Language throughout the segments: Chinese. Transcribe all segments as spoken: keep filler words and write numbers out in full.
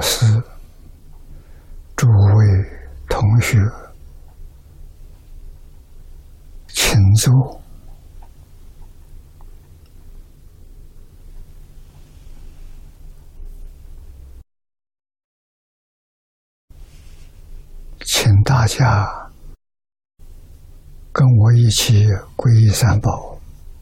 师、诸位同学，请坐。请大家跟我一起皈依三宝。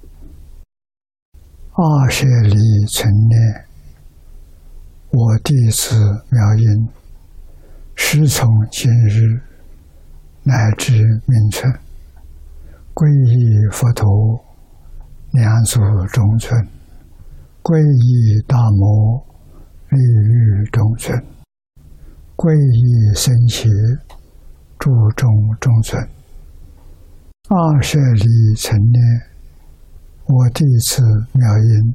二舍离存念，我弟子妙音，师从今日乃至命存，皈依佛陀，两足中尊，皈依大摩，利欲中尊，皈依僧伽，注中中尊。二舍离存念，我弟子妙音，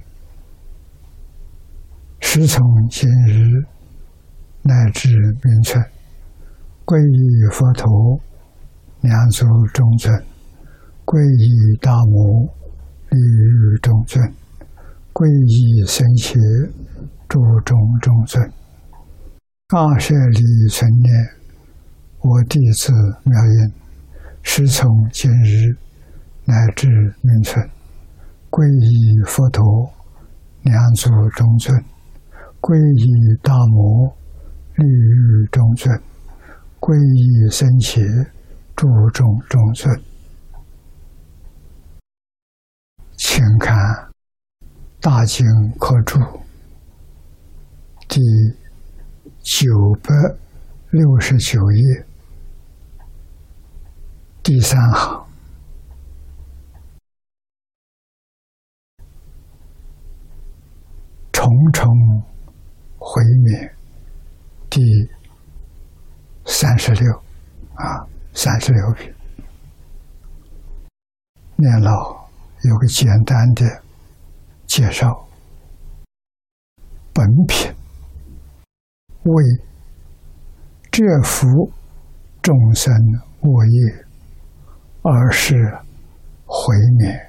师从今日乃至命存，皈依佛陀，两足中尊，皈依大摩，利欲中尊，皈依僧伽，注中中尊。二舍离存念，我弟子妙音，师从今日乃至命存，皈依佛陀，两足中尊，皈依大摩，利欲中尊，皈依僧伽，注中中尊。请看《大经科注》第九百六十九页第三行，重重回灭第三十六啊，三十六品。念老有个简单的介绍。本品为折伏众生恶业，而是毁灭。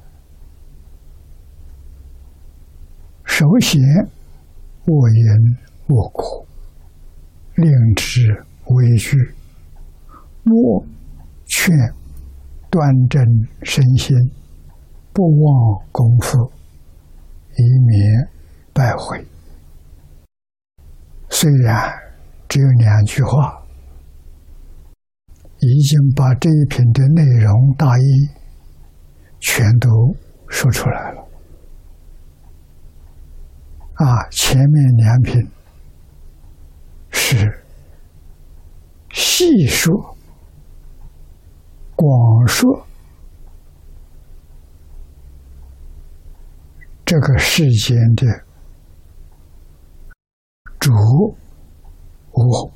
首先恶因恶果，令之为具，莫劝端正身心，不忘功夫，以免败毁。虽然只有两句话，已经把这一品的内容大意全都说出来了。啊，前面两品是细说、广说这个世间的主我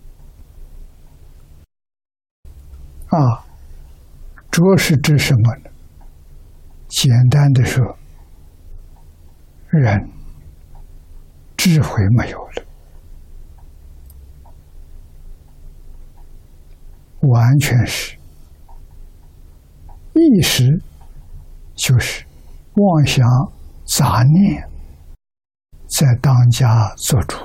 啊，主是指什么呢？简单的说，人智慧没有了，完全是意识，就是妄想杂念在当家做主，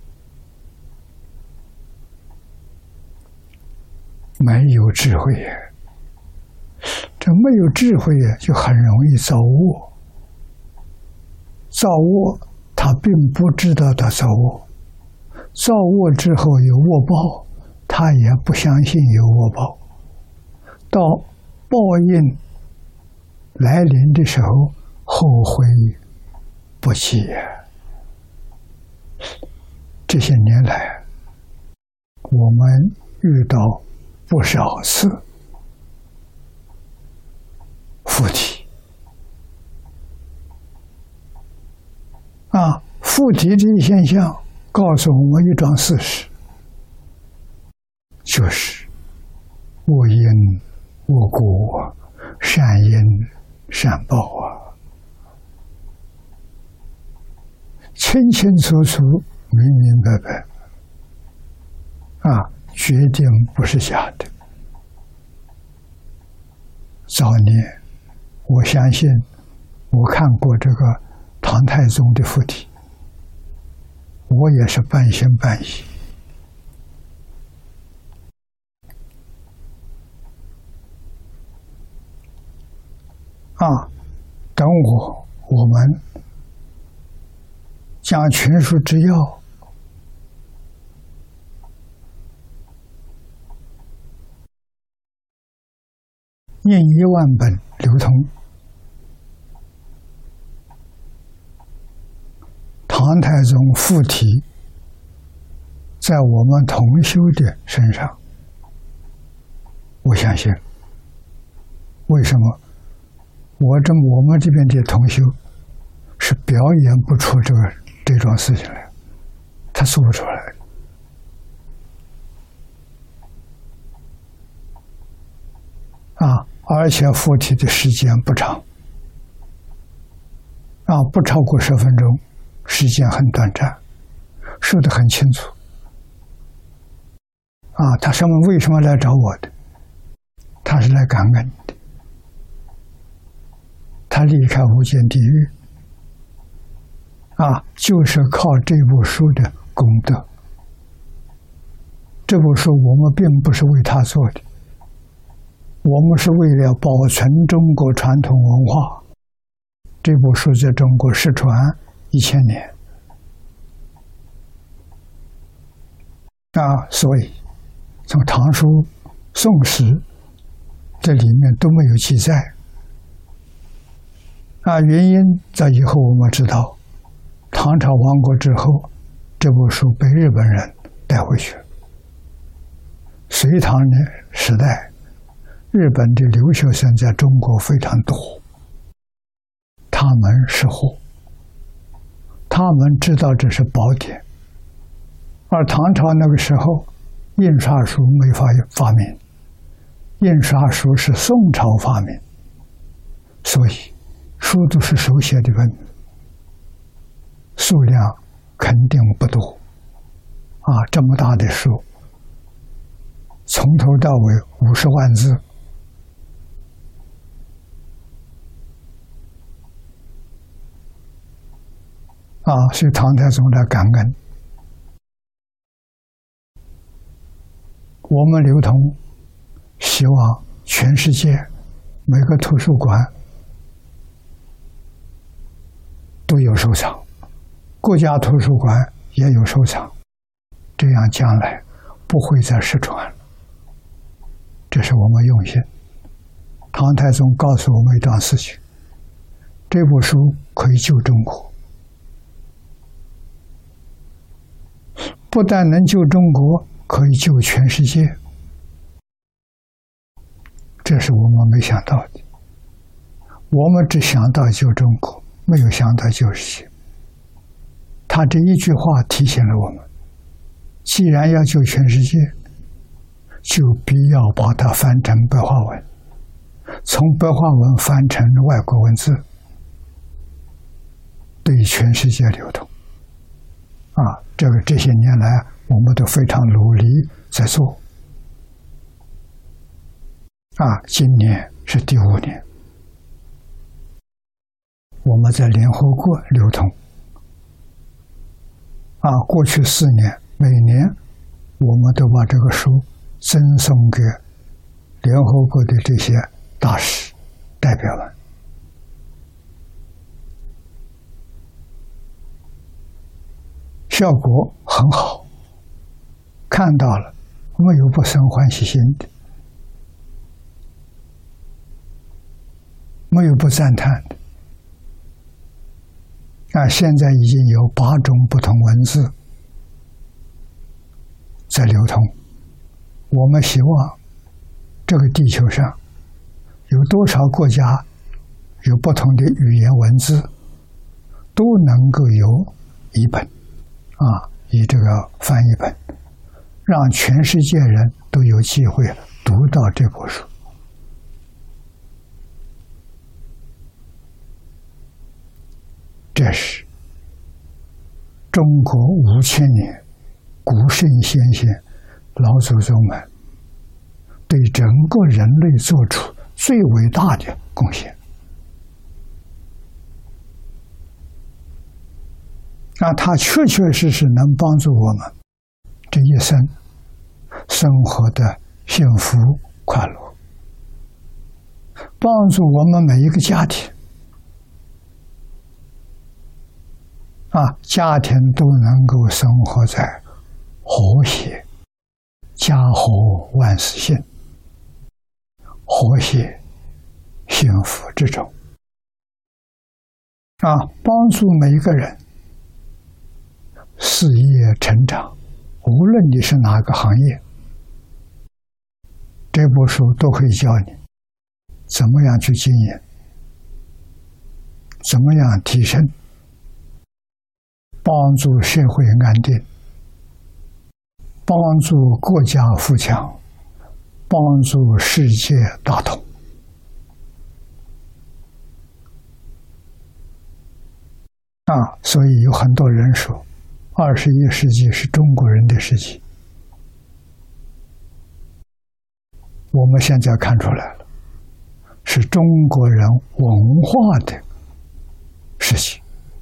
没有智慧呀。这没有智慧呀，就很容易造恶。造恶，他并不知道他造恶，造恶之后有恶报，他也不相信有恶报。到报应来临的时候，后悔不及。这些年来，我们遇到不少次附体啊，附体这一现象告诉我们一桩事实，就是恶因恶果，善因善报啊，清清楚楚，明明白白啊，决定不是假的。早年我相信我看过这个唐太宗的附体， 我也是半信半疑。啊，等我我们将群书之要印一万本流通，唐太宗附体在我们同修的身上，我相信。为什么？我这我们这边的同修是表演不出这个这种事情来，他做不出来。啊，而且附体的时间不长，啊，不超过十分钟，时间很短暂，说得很清楚。啊，他上面为什么来找我的？他是来感恩的。他离开无间地狱，啊，就是靠这部书的功德。这部书我们并不是为他做的，我们是为了保存中国传统文化。这部书在中国失传一千年，啊，所以从唐书、宋史这里面都没有记载。啊，原因在以后我们知道，唐朝亡国之后，这部书被日本人带回去。隋唐的时代，日本的留学生在中国非常多，他们识货，他们知道这是宝典。而唐朝那个时候，印刷术没法发明，印刷术是宋朝发明，所以书都是手写的文，数量肯定不多。啊，这么大的书，从头到尾五十万字，啊，所以唐太宗来感恩。我们流通，希望全世界每个图书馆都有收藏，国家图书馆也有收藏，这样将来不会再失传了。这是我们用心。唐太宗告诉我们一桩事情，这部书可以救中国，不但能救中国，可以救全世界。这是我们没想到的，我们只想到救中国，没有想到救世界。他这一句话提醒了我们，既然要救全世界，就必要把它翻成白话文，从白话文翻成外国文字，对全世界流通。啊，这个这些年来我们都非常努力在做。啊，今年是第五年，我们在联合国流通。啊，过去四年，每年我们都把这个书赠送给联合国的这些大使、代表们。效果很好，看到了，没有不生欢喜心的，没有不赞叹的。啊，现在已经有八种不同文字在流通。我们希望这个地球上有多少国家有不同的语言文字，都能够有一本，啊，以这个翻译本，让全世界人都有机会读到这部书。这是中国五千年古圣先贤、老祖宗们对整个人类做出最伟大的贡献。啊， 啊，它确确实实能帮助我们这一生生活的幸福快乐，帮助我们每一个家庭啊，家庭都能够生活在和谐、家和万事兴、和谐幸福之中啊，帮助每一个人事业成长，无论你是哪个行业，这部书都会教你怎么样去经营，怎么样提升，帮助社会安定，帮助国家富强，帮助世界大同。啊，所以有很多人说，二十一世纪是中国人的世纪。我们现在看出来了，是中国人文化的事情。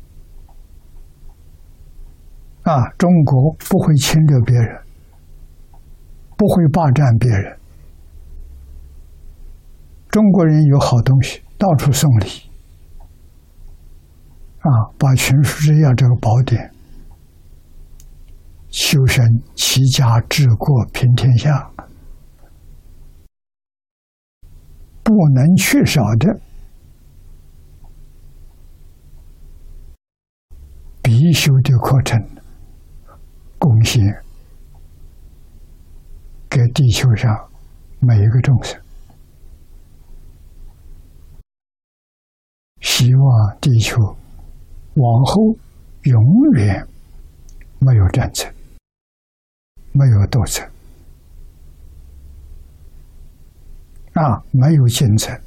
啊，中国不会侵略别人，不会霸占别人。中国人有好东西，到处送礼。啊，把《群书治要》这个宝典，修身齐家治国平天下，不能缺少的必修的课程，贡献给地球上每一个众生，希望地球往后永远没有战争，没有斗争，啊，没有竞争，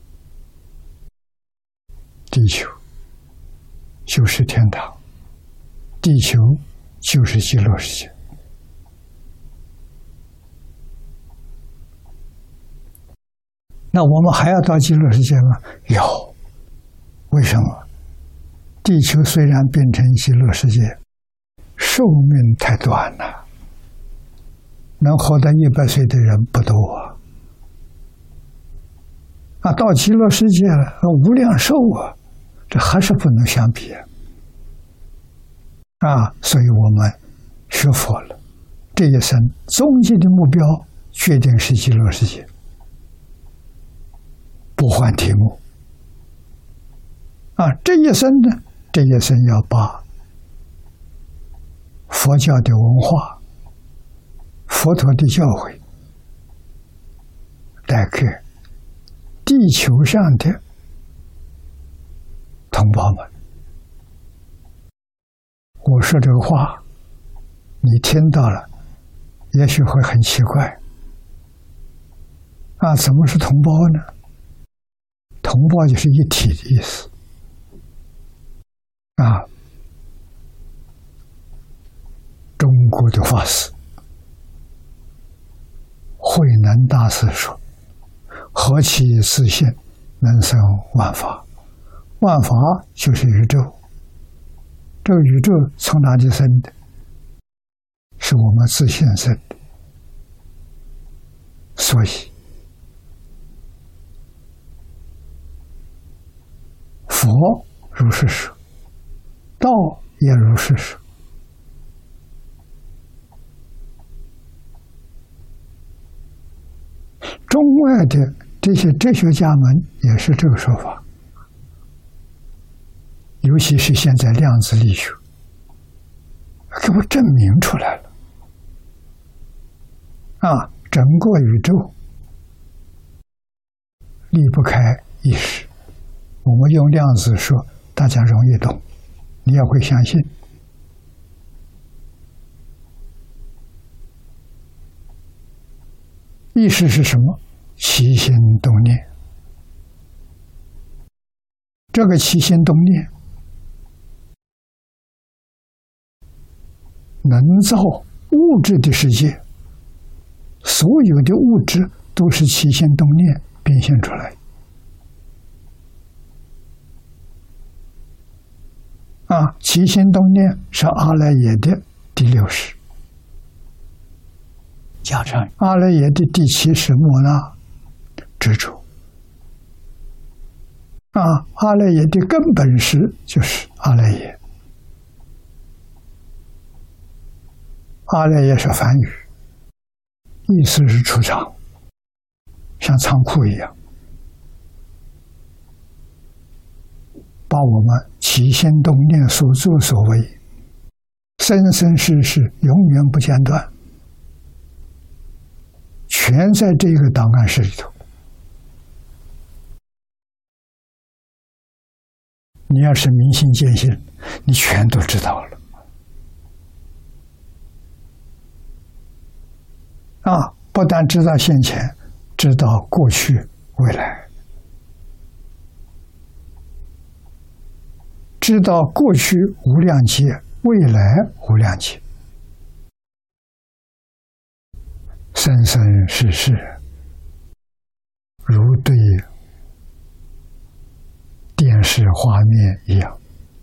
地球就是天堂，地球就是极乐世界。那我们还要到极乐世界吗？有，为什么？地球虽然变成极乐世界，寿命太短了，能活到一百岁的人不多啊。啊，到极乐世界了，无量寿啊，这还是不能相比啊。啊，所以我们学佛了，这一生终极的目标决定是极乐世界，不换题目。啊，这一生呢？这一生要把佛教的文化、佛陀的教诲带给地球上的同胞们。我说这个话，你听到了，也许会很奇怪。啊，怎么是同胞呢？同胞就是一体的意思。啊，中国的法师慧能大师说：“何其自性，能生万法。万法就是宇宙，这个宇宙从哪里生的？是我们自性生的。所以，佛如是说。”道也如是说，中外的这些哲学家们也是这个说法，尤其是现在量子力学给我证明出来了。啊，整个宇宙离不开意识，我们用量子说，大家容易懂。你也会相信。意识是什么？起心动念。这个起心动念能造物质的世界，所有的物质都是起心动念变现出来。啊， 啊，起心动念是阿赖耶的第六识，加上阿赖耶的第七识莫那执着。啊，阿赖耶的根本识就是阿赖耶，阿赖耶是梵语，意思是储藏，像仓库一样，把我们起心动念所作所为，生生世世永远不间断，全在这个档案室里头。你要是明心见性，你全都知道了。啊，不但知道现前，知道过去、未来，知道过去无量劫，未来无量劫，生生世世，如对电视画面一样，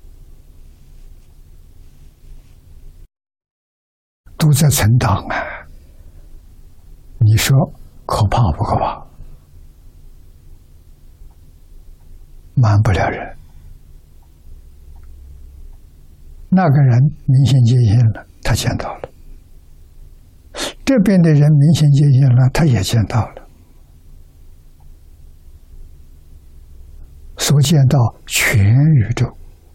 都在存档啊！你说可怕不可怕？瞒不了人。那个人明心见性了，他见到了；这边的人明心见性了，他也见到了。所见到全宇宙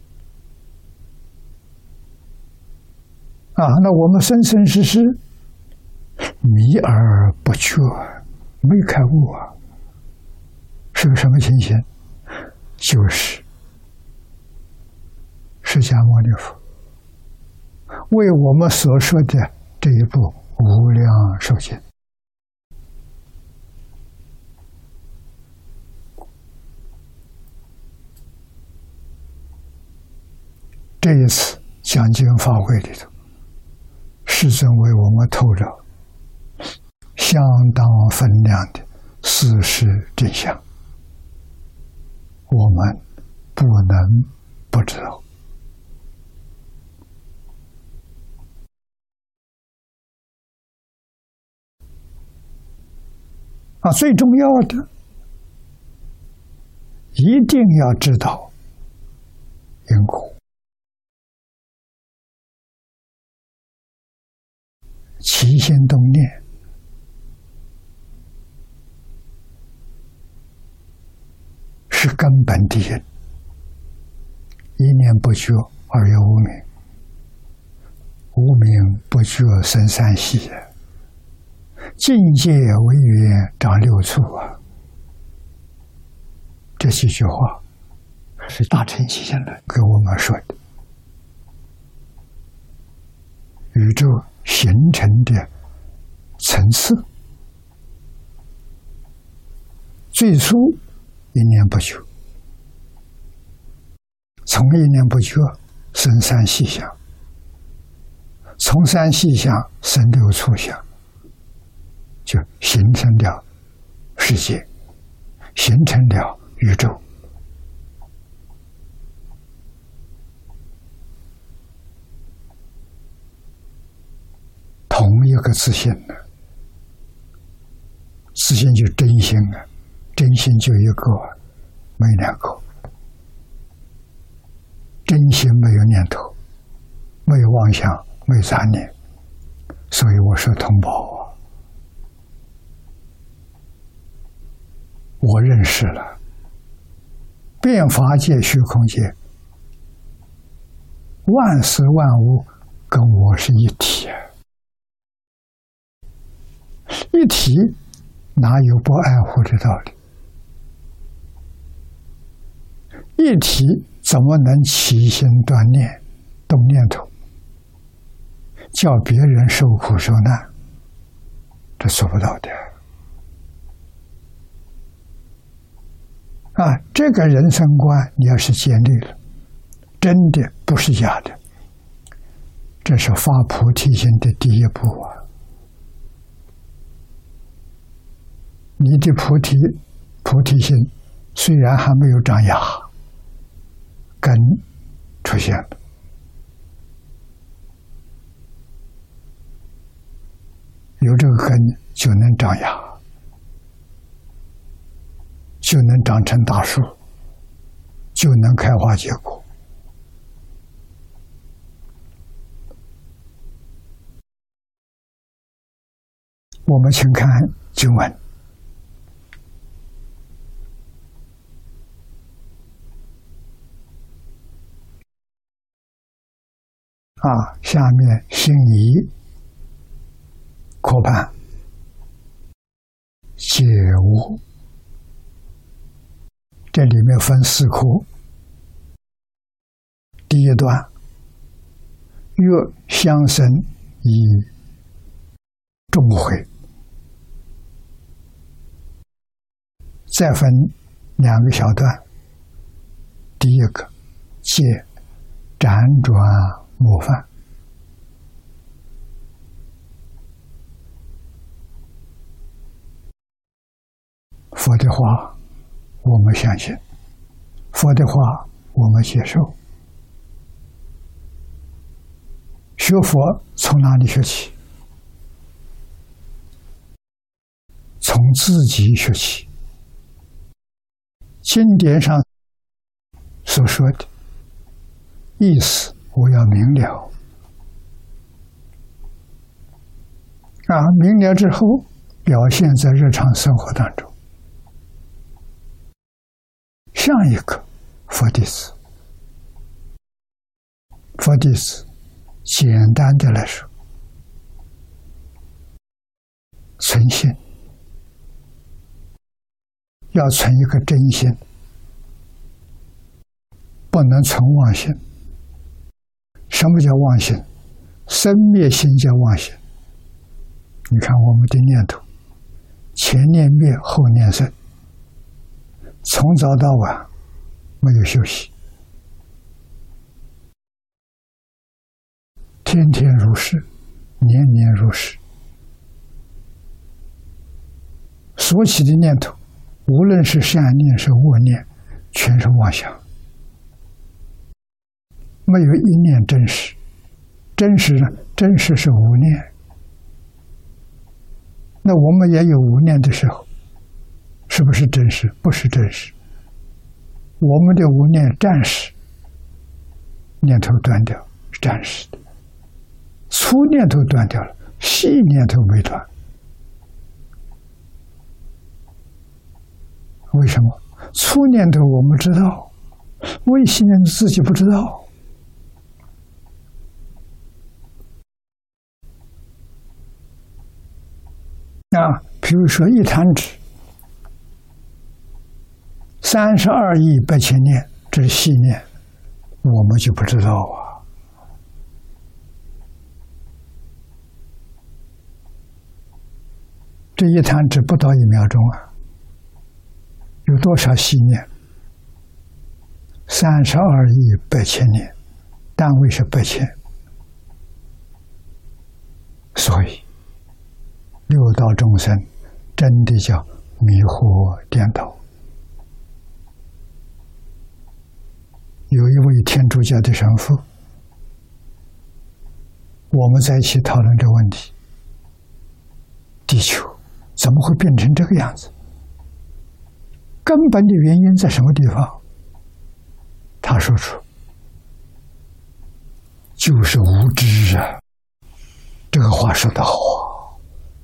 啊！那我们生生世世迷而不觉，没开悟啊，是个什么情形？就是释迦牟尼佛为我们所说的这一部无量寿经。这一次讲经法会里头，世尊为我们透了相当分量的事实真相，我们不能不知道。啊，最重要的，一定要知道因果。起心动念是根本的因，一念不觉而有无明，无明不觉生三系，境界为缘长六处啊！这几句话是大乘起信论给我们说的。宇宙形成的层次，最初一念不觉，从一念不觉生三细相，从三细相生六处相，就形成了世界，形成了宇宙。同一个自信呢，自信就是真心啊，真心就一个，没两个。真心没有念头，没有妄想，没有杂念，所以我说同胞啊，我认识了变法界、虚空界，万事万物跟我是一体啊。一体哪有不爱护的道理？一体怎么能起心断念、动念头，叫别人受苦受难？这做不到的啊！这个人生观，你要是建立了，真的不是假的，这是发菩提心的第一步啊！你的菩提菩提心虽然还没有长芽，根出现了， 有这个根就能长芽，就能长成大树，就能开花结果。我们请看经文啊，下面心仪科判解悟，这里面分四科。第一段，月相生以众会，再分两个小段。第一个，借辗转模范。佛的话我们相信，佛的话我们接受。学佛从哪里学起？从自己学起。经典上所说的意思我要明了啊，明了之后表现在日常生活当中，像一个佛弟子。佛弟子简单的来说，存心，要存一个真心，不能存妄心。什么叫妄心？生灭心叫妄心。你看我们的念头，前念灭，后念生，从早到晚没有休息，天天如是，年年如是。所起的念头，无论是善念是恶念，全是妄想，没有一念真实。真实呢？真实是无念。那我们也有无念的时候，是不是真实？不是真实。我们的无念暂时，念头断掉是暂时的，粗念头断掉了，细念头没断。为什么？粗念头我们知道，微细念头自己不知道。啊，比如说一弹指，三十二亿八千念，这是细念，我们就不知道啊。这一弹指不到一秒钟啊，有多少细念？三十二亿八千念，单位是八千，所以六道众生真的叫迷惑颠倒。有一位天主教的神父，我们在一起讨论这个问题，地球怎么会变成这个样子？根本的原因在什么地方？他说出就是无知啊。这个话说得好啊，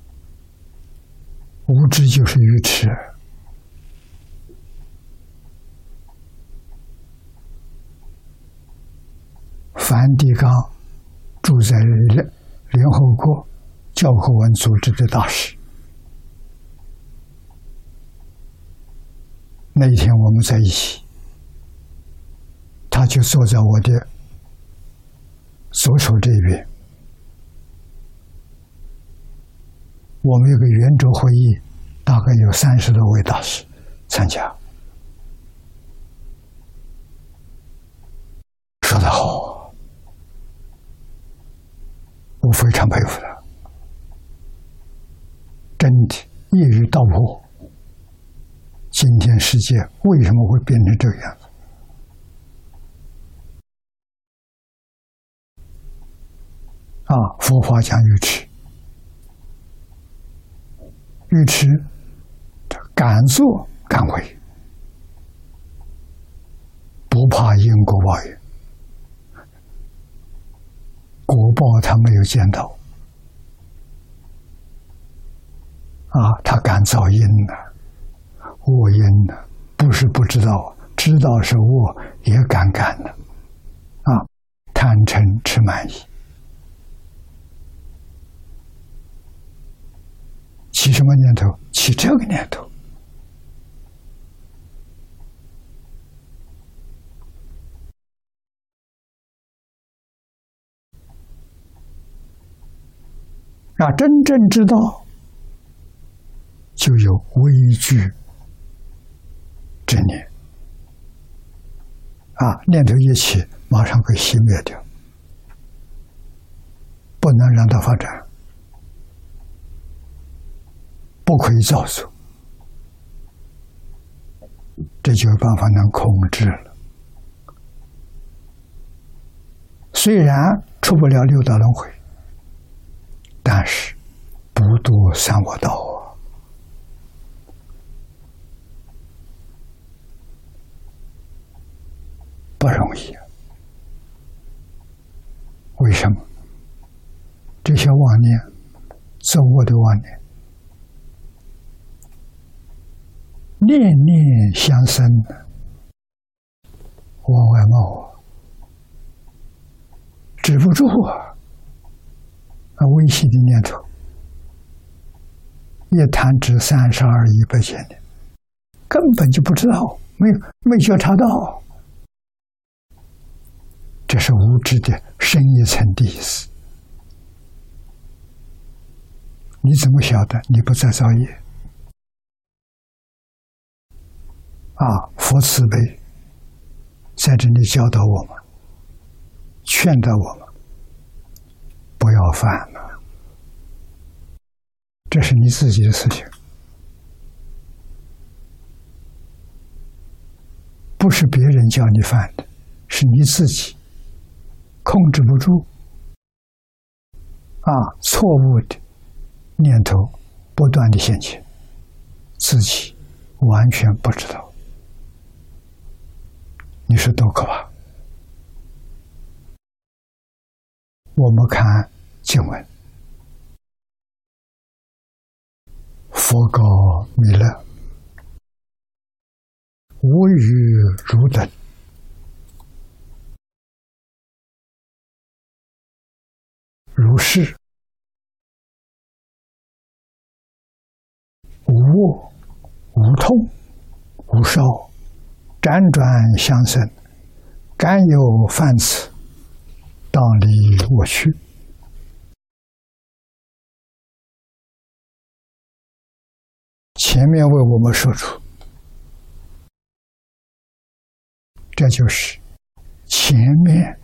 无知就是愚痴。梵蒂冈住在联合国教科文组织的大使，那一天我们在一起，他就坐在我的左手这边。我们有个圆桌会议，大概有三十多位大使参加。说得好，我非常佩服他，真的一语道破。今天世界为什么会变成这个样子？啊，佛法讲愚痴， 愚痴敢作敢为，不怕因果报应，果报他没有见到啊，他敢造因呢、啊，恶因呢、啊，不是不知道，知道是恶也敢干的啊，贪嗔痴慢疑，起什么念头？起这个念头。啊，真正知道，就有畏惧之念。啊，念头一起，马上可以熄灭掉，不能让它发展，不可以造作，这就有办法能控制了。虽然出不了六道轮回，但是不堕三恶道啊，不容易。为什么？这些妄念，作恶的妄念，念念相生，往外冒啊，止不住啊。啊，微细的念头，一弹指三十二亿八千年，根本就不知道，没有没觉察到，这是无知的深一层的意思。你怎么晓得你不在造业？啊，佛慈悲，在这里教导我们，劝导我们。不要犯了，这是你自己的事情，不是别人叫你犯的，是你自己控制不住啊，错误的念头不断的现前，自己完全不知道，你说多可怕！我们看经文，佛告弥勒：“无与汝等，如是无恶、无痛、无烧，辗转相生，敢有犯此，当离我去。”前面为我们说出，这就是前面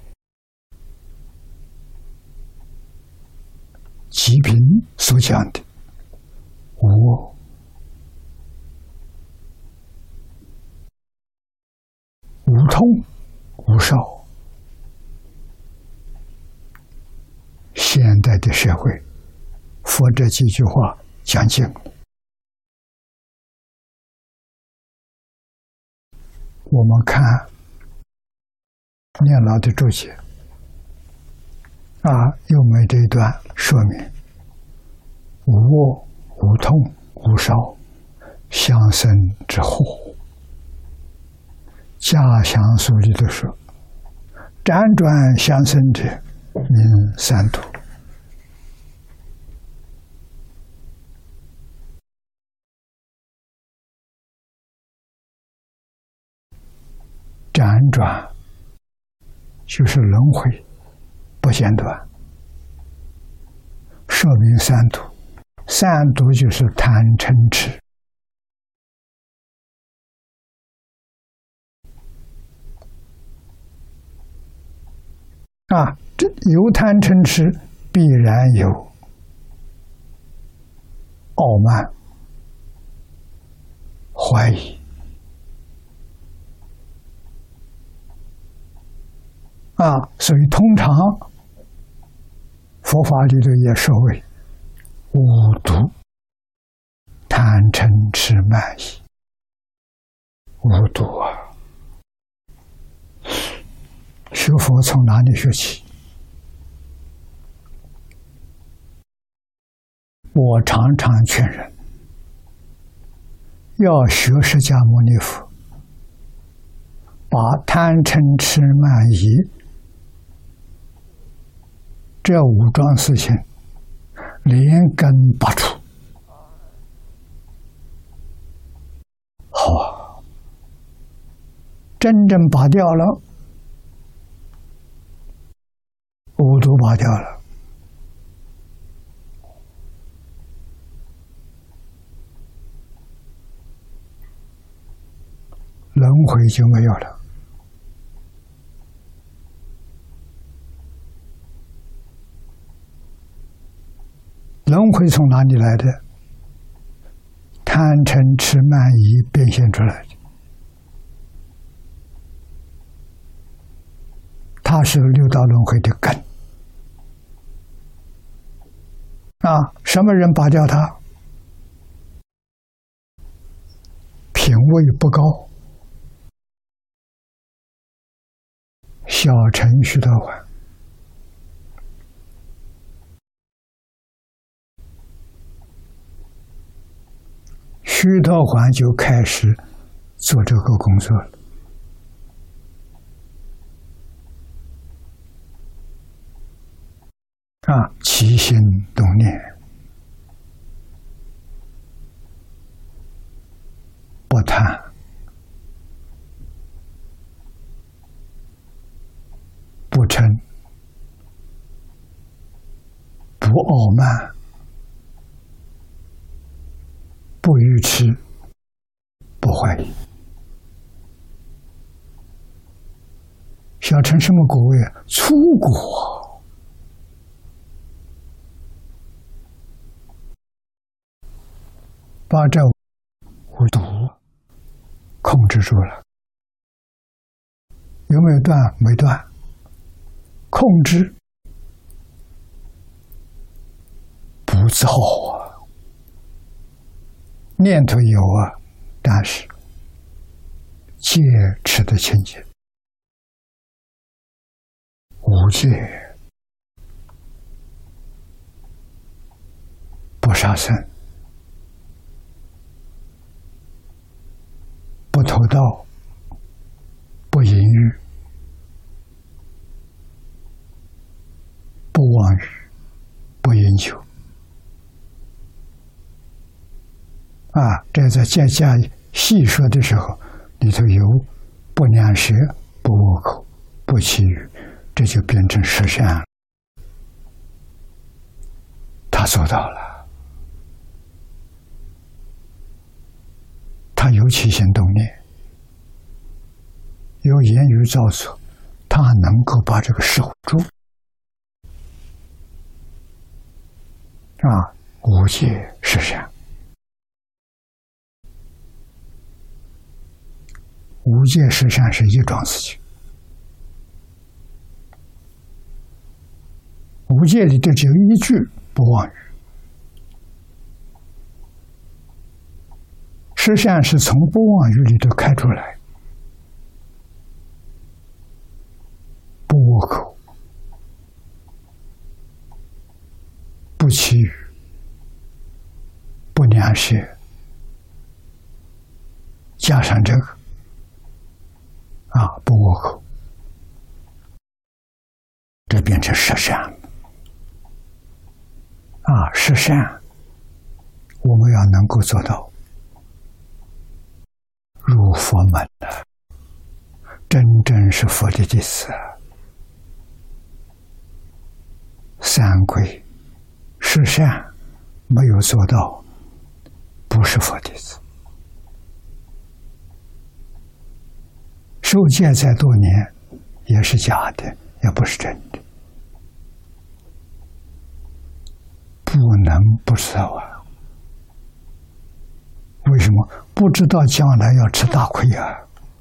吉平所讲的无恶、无痛、无烧。现代的社会，佛这几句话讲尽了。我们看念老的注解啊，又没这一段说明无恶、无痛、无烧，相生之祸。家详书里头说，辗转相生者，名三毒。辗转就是轮回，不间断，说明三毒。三毒就是贪嗔痴。啊，这有贪嗔痴，必然有傲慢、怀疑。啊，所以通常佛法里头也说为五毒， 慢疑，无度啊！学佛从哪里学起？我常常劝人要学释迦牟尼佛，把贪嗔痴慢疑这五桩事情连根拔除。好啊，真正拔掉了，五毒拔掉了，轮回就没有了。轮回从哪里来的？贪嗔痴慢疑变现出来的，它是六道轮回的根啊！什么人拔掉它？品位不高，小乘须陀洹，须陀洹就开始做这个工作了。啊，起心动念，不贪，不嗔，不傲慢，不愚痴，不怀疑。小乘什么果位啊？粗果。把这五毒控制住了，有没有断？没断。控制不造啊，念头有啊，但是戒持的清净，无戒，不杀生，不偷盗，不淫欲，不妄语，不饮酒。啊，这在接下细说的时候，里头有不两舌，不恶口，不绮语，这就变成十善了。他做到了，他有起心动念，有言语造作，他能够把这个守住。啊，无戒十善。无戒十善是一桩事情，无戒里头只有一句不妄语，十善是从不妄语里头开出来，不恶口，不绮语，不两舌，加上这个啊，不恶口，这变成十善了。啊，十善，我们要能够做到入佛门了，真正是佛的弟子。三归十善没有做到，不是佛弟子。受戒再多年也是假的，也不是真的，不能不知道啊！为什么不知道将来要吃大亏啊？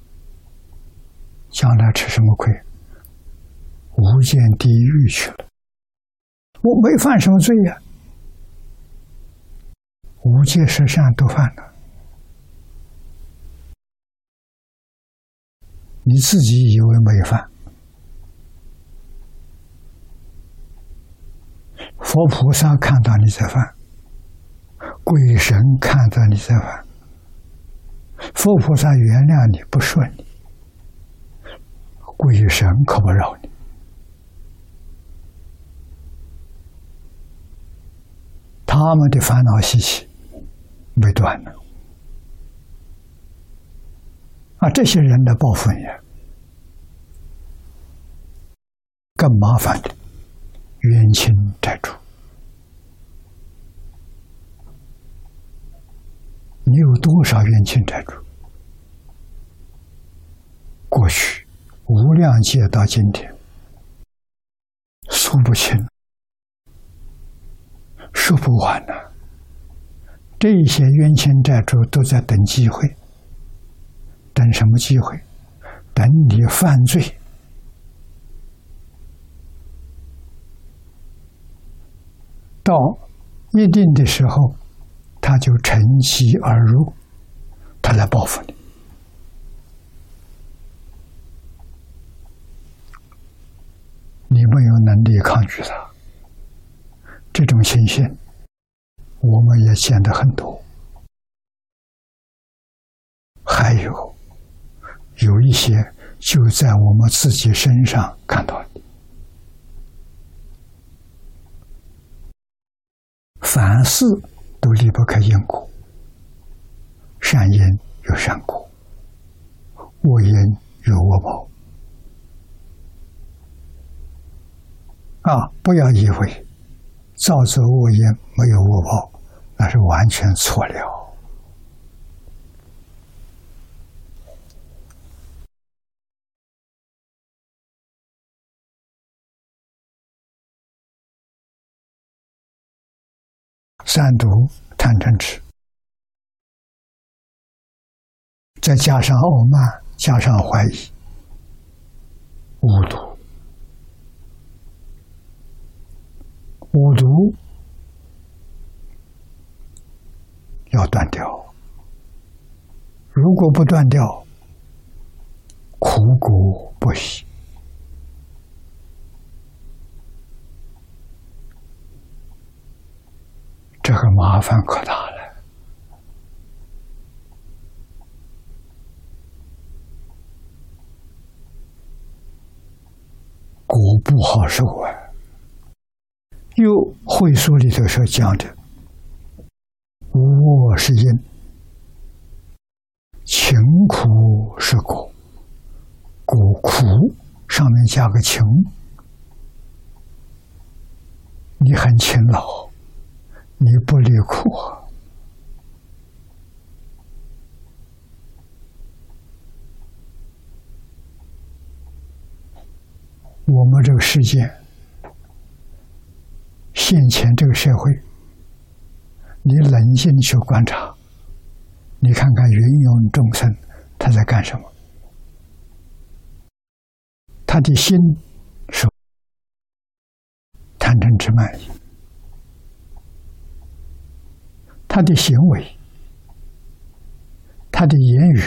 将来吃什么亏？无间地狱去了。我没犯什么罪呀、啊，无戒十善都犯了， 你自己以为没犯，佛菩萨看到你在犯，鬼神看到你在犯，佛菩萨原谅你不说你，鬼神可不饶你。他们的烦恼习气没断呢。啊，这些人的报复也更麻烦的冤亲债主。你有多少冤亲债主？过去无量劫到今天，数不清，说不完呢。这些冤亲债主都在等机会，等什么机会？等你犯罪，到一定的时候，他就乘机而入，他来报复你。你没有能力抗拒他，这种情形我们也见得很多。还有有一些就在我们自己身上看到的。凡事都离不开因果，善因有善果，恶因有恶报。啊，不要以为造作恶因没有恶报，那是完全错了。三毒贪嗔痴，再加上傲慢，加上怀疑，五毒。五毒要断掉，如果不断掉，苦果不喜。这个麻烦可大了。果不好受啊！又会书里头所讲的，无恶是因，情苦是果，果苦上面加个情，你很勤劳，你不离苦，我们这个世界，现前这个社会，你冷静去观察，你看看芸芸众生他在干什么？他的心是贪嗔痴慢疑，他的行为，他的言语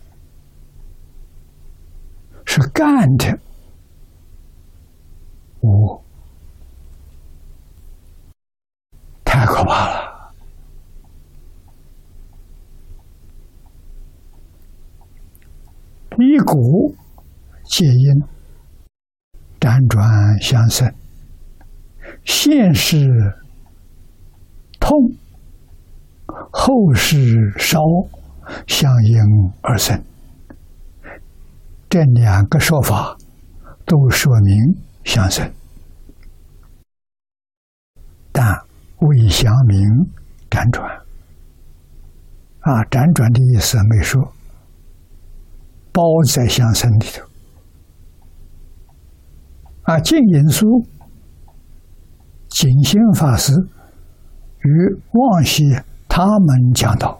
是干的我太可怕了。一果戒因，辗转相生，现世痛，后世烧，相应而生。这两个说法都说明相生，但未详明辗转。啊，辗转的意思没说，包在相生里头。啊，净隐书景心法师与望西他们讲到，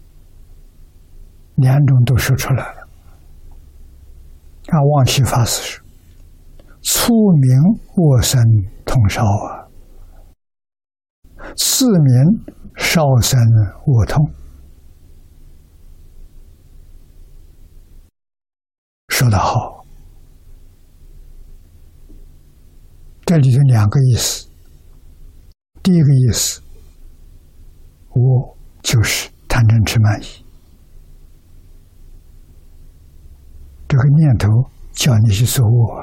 两种都说出来了。啊，望西法师是初名卧生痛烧啊，次名烧生卧痛， 说得好，这里有两个意思。第一个意思，我就是贪嗔痴慢疑，这个念头叫你去做我，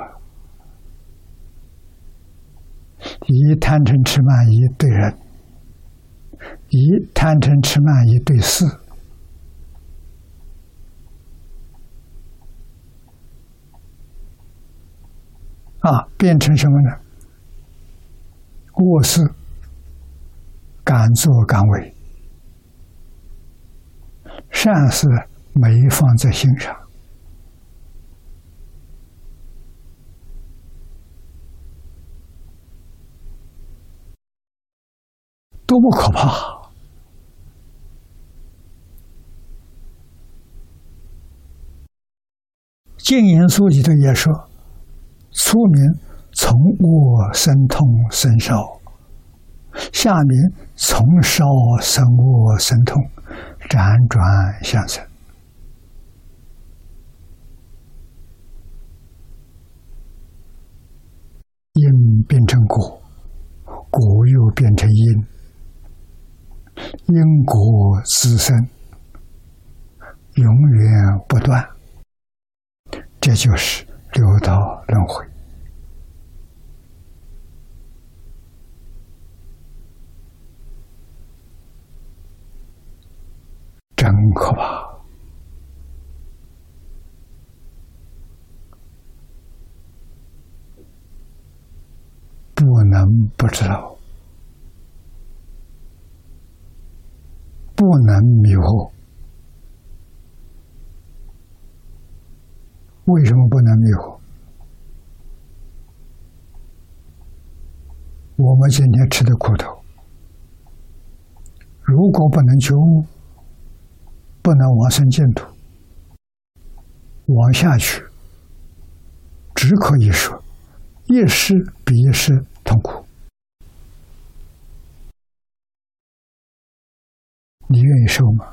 以贪嗔痴慢疑对人，以贪嗔痴慢疑对事，啊，变成什么呢？我是敢作敢为，善事没放在心上，多么可怕！净言书里头也说，初名从我生痛生烧，下名从烧生我生痛，辗转相生。因变成果，果又变成因，因果滋生，永远不断，这就是六道轮回。真可怕！不能不知道，不能迷惑。为什么不能迷惑？我们今天吃的苦头，如果不能觉悟，不能往生净土，往下去，只可以说一世比一世痛苦。你愿意受吗？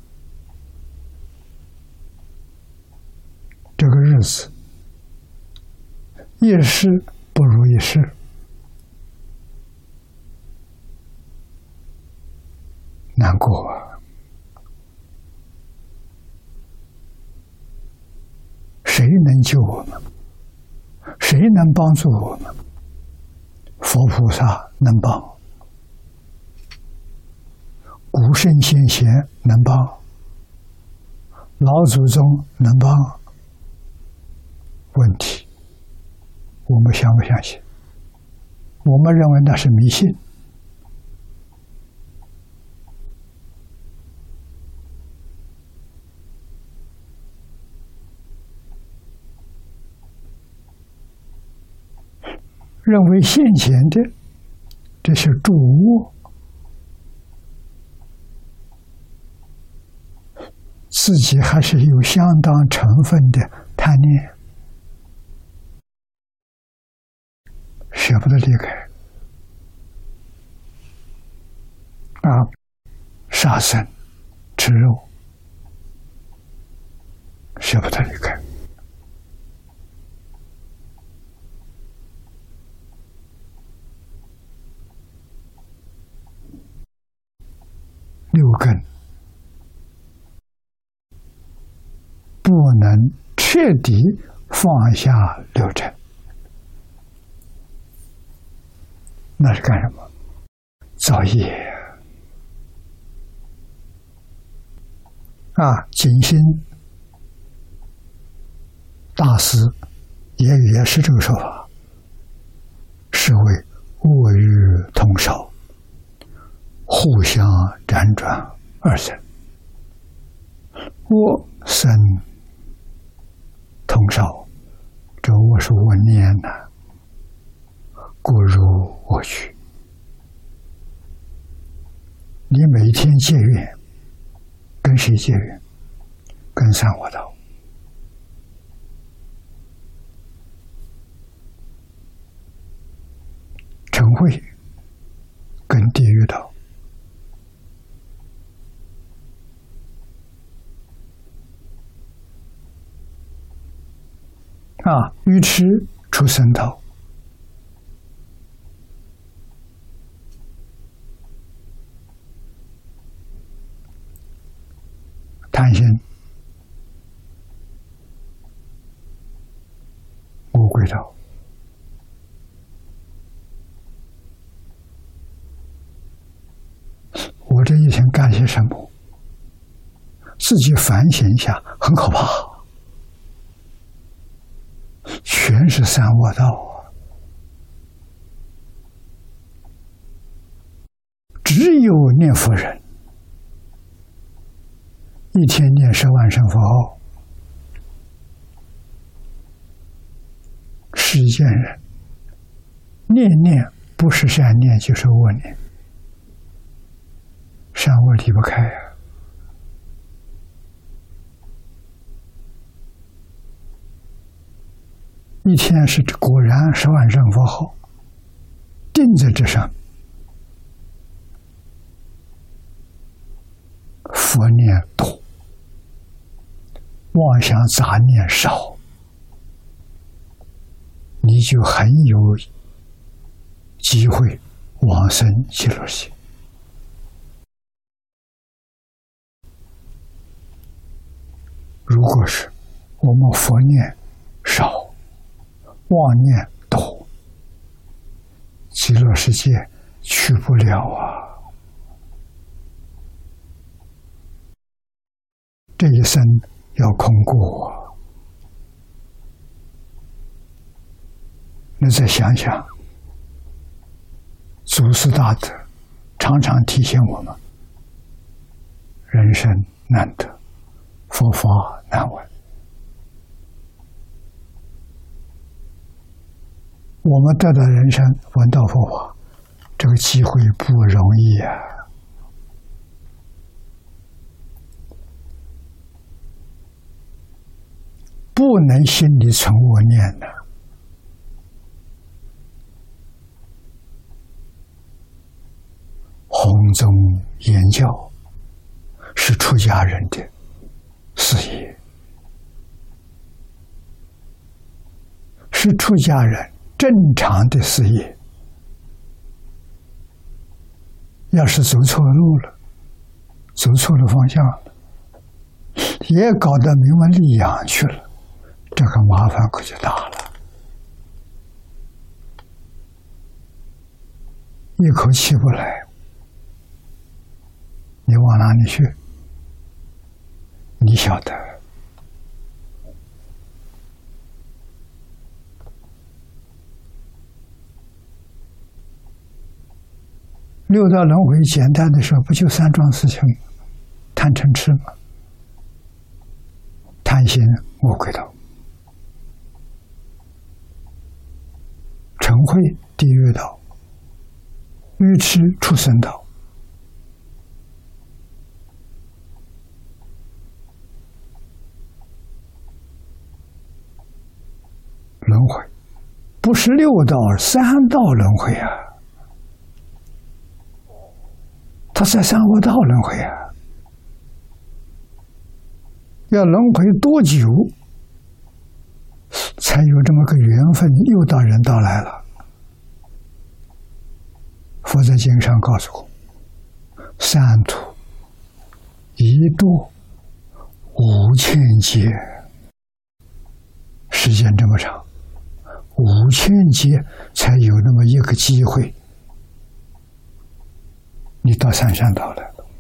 这个日子一世不如一世，难过啊！谁能救我们？谁能帮助我们？佛菩萨能帮，古圣先贤能帮，老祖宗能帮。问题，我们相不相信？我们认为那是迷信。认为现前的这些诸物，自己还是有相当成分的贪念，舍不得离开啊！杀生、吃肉，舍不得离开。六根不能彻底放下六尘，那是干什么？造业啊！景心大师也也是这个说法，是为恶欲同烧，互相辗转而生，我生同烧，这我是我念呐，故如我去。你每天结缘，跟谁结缘？跟三恶道。嗔恚跟地狱道。 啊，愚痴出生道，贪心魔鬼道，我这一天干些什么？自己反省一下，很可怕，全是三恶道啊！只有念佛人，一天念十万声佛号，世间人念念不是善念就是恶念，善恶离不开啊。一天是果然十万声佛号，定在这上，佛念多，妄想杂念少，你就很有机会往生极乐世界。如果是我们佛念少，妄念多，极乐世界去不了啊！这一生要空过啊！你再想想，祖师大德常常提醒我们：人生难得，佛法难闻。我们得到人生闻到佛法，这个机会不容易啊！不能心里存恶念的。弘宗言教是出家人的事业，是出家人正常的事业。要是走错路了，走错了方向了，也搞得名闻利养去了，这个麻烦可就大了。一口气不来，你往哪里去？你晓得。六道轮回简单的说，不就三桩事情：贪嗔痴吗？贪心魔鬼道，嗔恚地狱道，愚痴畜生道。轮回不是六道，三道轮回啊！他在三恶道轮回啊！要轮回多久，才有这么个缘分又到人道来了？佛在经上告诉我：三途一度五千劫，时间这么长，五千劫才有那么一个机会，你到三善道来了，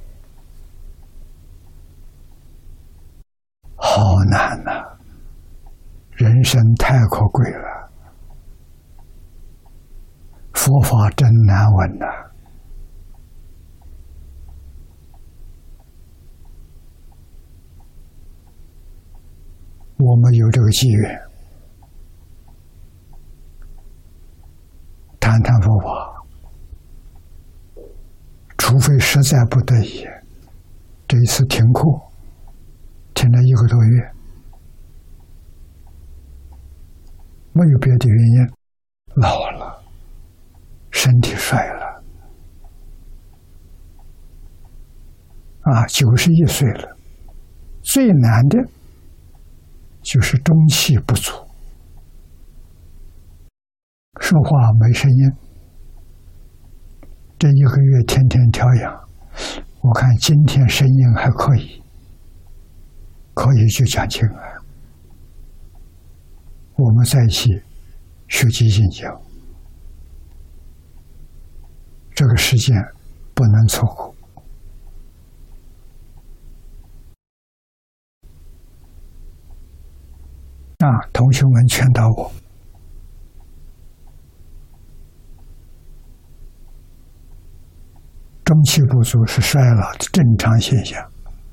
好难呐、啊！人生太可贵了，佛法真难闻呐、啊！我们有这个机缘，谈谈佛法，除非实在不得已，这一次停课，停了一个多月，没有别的原因，老了，身体衰了，啊，九十一岁了，最难的就是中气不足， 说话没声音，这一个月天天调养，我看今天声音还可以，可以就讲经了。我们在一起学习进修，这个时间不能错过。啊，同学们劝导我，中气不足是衰老的正常现象。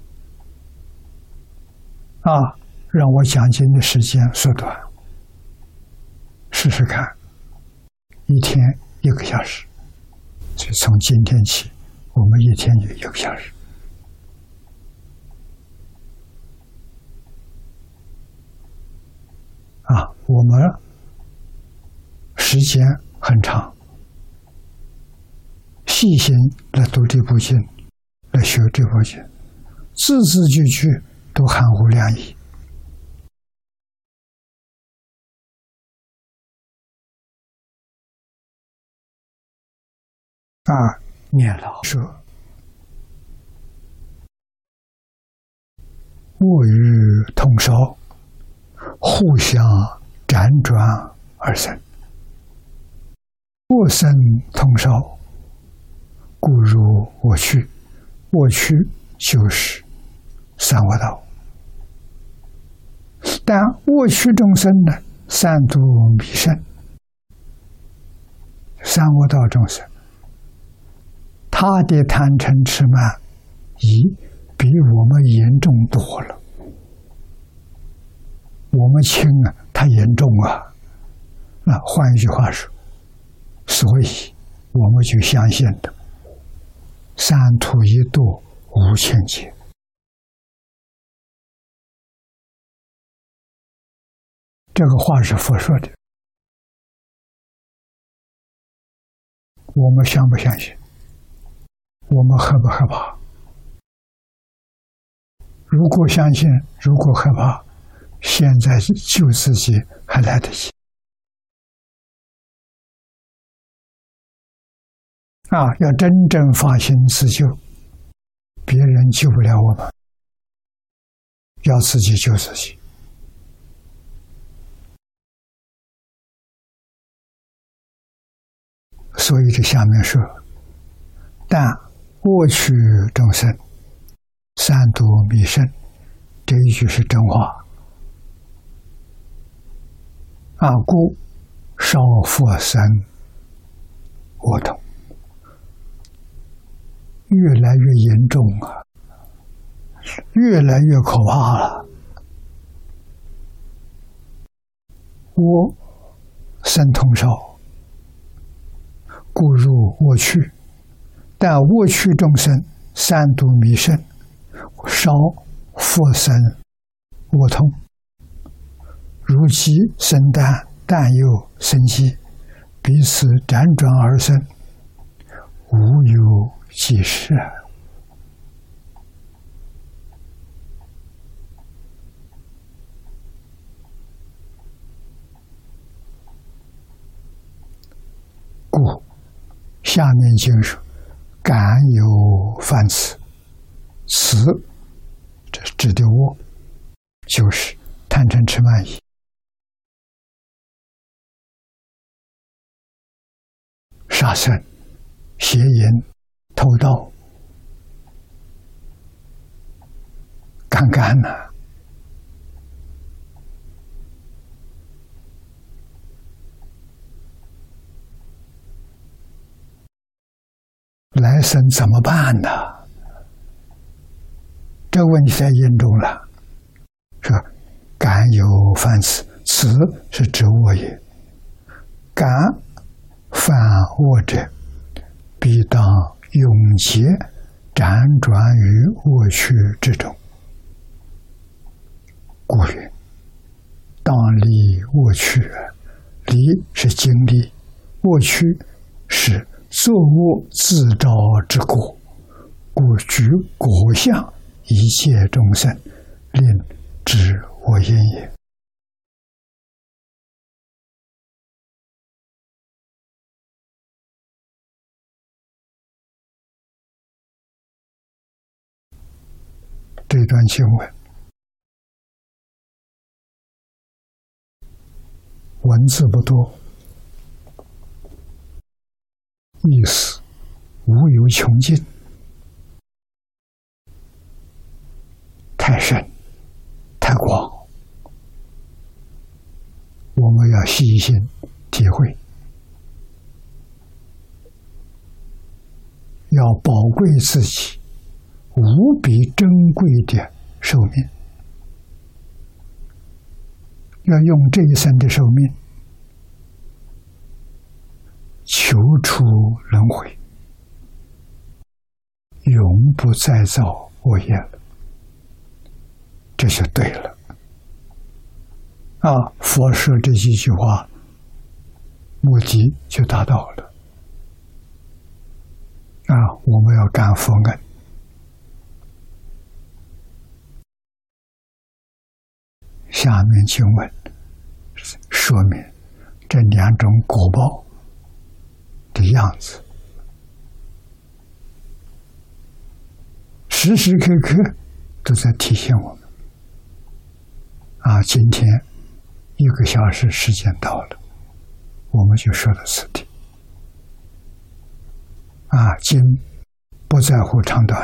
啊，让我讲经的时间缩短，试试看，一天一个小时。就从今天起，我们一天就一个小时。啊，我们时间很长，细心来读这部经，来学这部经，字字句句都含糊量意。啊，念老说，物与同烧，互相辗转而生。我生同烧，故如我去。我去就是三恶道，但我去众生呢，三毒弥生。三恶道众生，他的贪嗔痴慢疑比我们严重多了。我们轻啊，他严重啊。那换一句话说，所以我们就相信的三途一度无情劫。这个话是佛说的，我们相不相信？我们害不害怕？如果相信，如果害怕，现在救自己还来得及。啊，要真正发心自救，别人救不了我们，要自己救自己。所以这下面说，但我去众生，三毒弥生，这一句是真话。啊，故少复生我同，越来越严重啊，越来越可怕了。我生同烧，故入我去，但我去众生三毒弥生，少复生我同。如鸡生蛋，蛋又生鸡，彼此辗转而生，无有即事。故下面经说，感有犯此，此这指的我，就是贪嗔痴慢疑。杀生、邪淫、偷盗、干干呐、啊，来生怎么办呢？这个问题太严重了。说感有犯此，此是指我也。感犯恶者，必当永劫辗转于恶趣之中。故曰：当离恶趣。离是经历，恶趣是作恶自招之果，故举果相一切众生，令知我因也。 这段经文，文字不多，意思无有穷尽，太深太广，我们要细心体会，要宝贵自己无比珍贵的寿命，要用这一生的寿命求出轮回，永不再造恶业了，这就对了。啊，佛说这几句话，目的就达到了。啊，我们要感佛恩。下面经文说明这两种果报的样子，时时刻刻都在提醒我们。啊，今天一个小时时间到了，我们就说到此地。啊，经不在乎长短，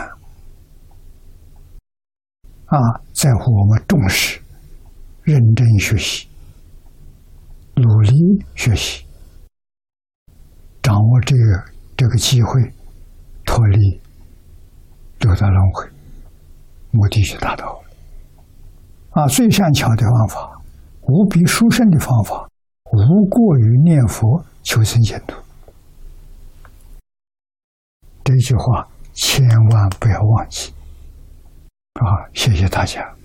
啊，在乎我们重视、认真学习、努力学习，掌握这个这个机会，脱离六道轮回，目的就达到了。啊，最善巧的方法，无比殊胜的方法，无过于念佛求生净土。这句话千万不要忘记。啊，谢谢大家。